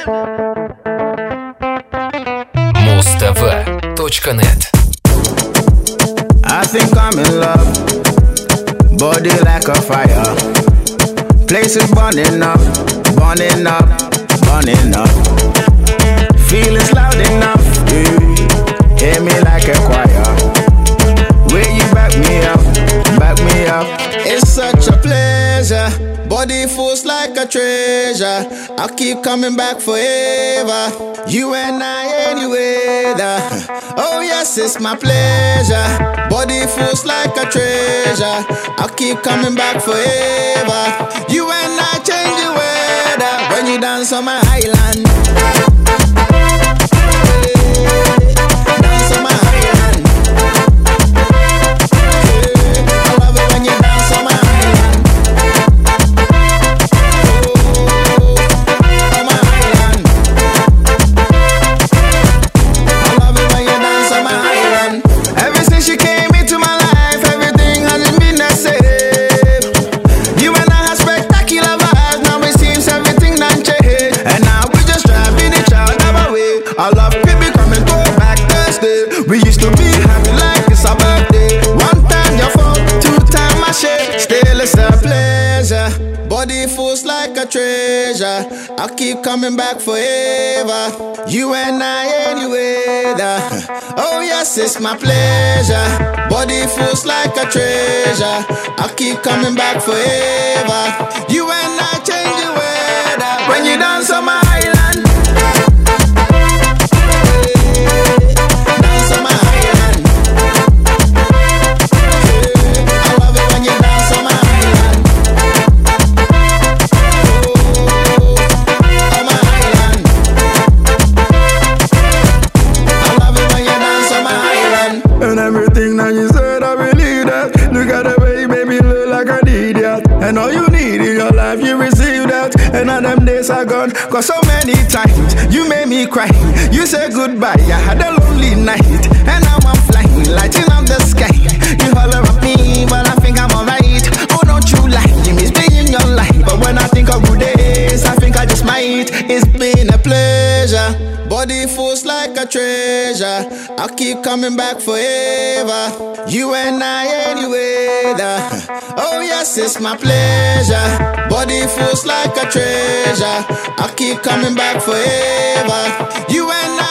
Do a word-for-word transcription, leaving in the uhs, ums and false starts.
муз тэ вэ точка нет. I think I'm in love, body like a fire. Places burning up, burning up, burning up. Feelings loud enough, yeah. Hear me like a choir. Will you back me up, back me up? It's such a pleasure, body feels like a treasure. I'll keep coming back forever. You and I anyway. Oh yes, it's my pleasure. Body feels like a treasure. I'll keep coming back forever. You and I change the weather when you dance on my island. Dance on my island. I love it when you dance on my island. Oh, on my island. I love it when you dance on my island. Ever since you came into my life, everything hasn't been the same. You and I have spectacular vibes, now it seems everything done changed. And now we just driving each other away. Our love could be coming go back Thursday. We used to be happy like it's our birthday. One time your phone, two time my shit. Still it's a pleasure. Body feels like a treasure. I'll keep coming back forever. You and I anyway. Oh yes, it's my pleasure. Body feels like a treasure. I'll keep coming back forever. You and I change the weather when you dance on my island. Dance on my island. I love it when you dance on my island. Oh, on my island. I love it when you dance on my island. And everything that you said, I believe that. Look at the way you made me look like an idiot. And all you need in your life, you receive that. And all them days are gone. Cause so many times, you made me cry. You said goodbye, I had a lonely night. And now I'm flying, lighting up the sky. You holler at me, but I think I'm alright. Oh, don't you like me, miss being in your life. But when I think of good days, I think I just might. It's been a pleasure. Body feels like a treasure. I'll keep coming back forever. You and I anyway. Oh yes, it's my pleasure. Body feels like a treasure. I'll keep coming back forever. You and I